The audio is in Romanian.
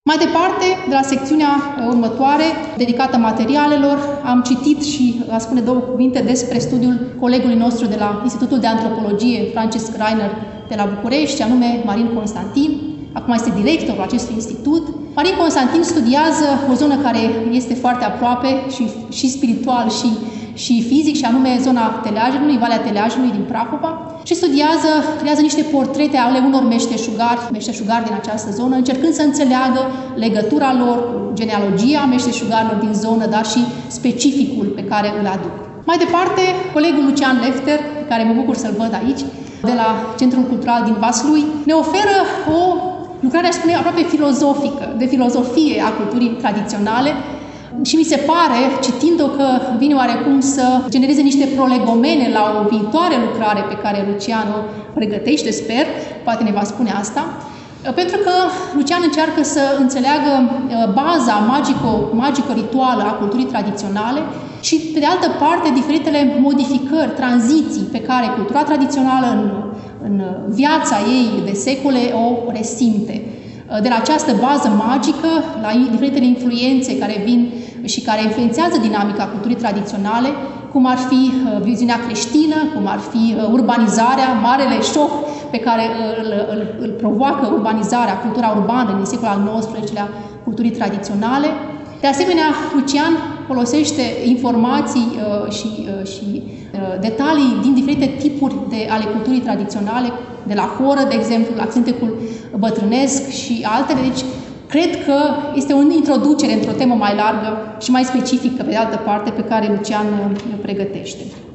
Mai departe, de la secțiunea următoare, dedicată materialelor, am citit și a spune două cuvinte despre studiul colegului nostru de la Institutul de Antropologie, Francesc Rainer, de la București, anume Marin Constantin. Acum este directorul acestui institut. Marin Constantin studiază o zonă care este foarte aproape și spiritual și fizic, și anume zona Teleajenului, Valea Teleajenului din Prahova, și creează niște portrete ale unor meșteșugari din această zonă, încercând să înțeleagă legătura lor, genealogia meșteșugarilor din zonă, dar și specificul pe care îl aduc. Mai departe, colegul Lucian Lefter, pe care mă bucur să-l văd aici, de la Centrul Cultural din Vaslui, ne oferă o lucrare, aș spune, aproape filozofică, de filozofie a culturii tradiționale. Și mi se pare, citind-o, că vine oarecum să genereze niște prolegomene la o viitoare lucrare pe care Lucian o pregătește, sper, poate ne va spune asta, pentru că Lucian încearcă să înțeleagă baza magico-rituală a culturii tradiționale și, pe de altă parte, diferitele modificări, tranziții pe care cultura tradițională în viața ei de secole o resimte. De la această bază magică, la diferitele influențe care vin și care influențează dinamica culturii tradiționale, cum ar fi viziunea creștină, cum ar fi urbanizarea, marele șoc pe care îl provoacă urbanizarea, cultura urbană din secolul al XIX-lea culturii tradiționale. De asemenea, Lucian folosește informații și detalii din diferite tipuri ale culturii tradiționale, de la horă, de exemplu, la cântecul bătrânesc și altele. Deci, cred că este o introducere într-o temă mai largă și mai specifică, pe de altă parte, pe care Lucian o pregătește.